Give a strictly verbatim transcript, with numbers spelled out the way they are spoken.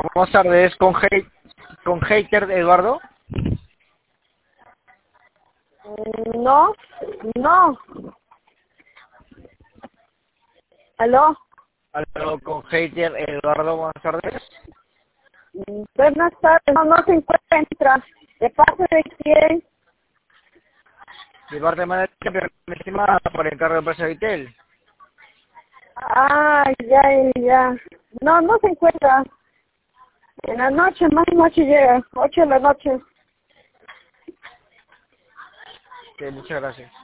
Buenas tardes, con, hate, con Hater Eduardo. No, no. ¿Aló? Aló, con Hater Eduardo, buenas tardes. Buenas tardes, no, no se encuentra. ¿De parte de quién? De parte de Madrid, pero me estima por el encargo de empresa Vitel. Ah, ya, ya. No, no se encuentra. En la noche, más noche llega, ocho de la noche. Sí, muchas gracias.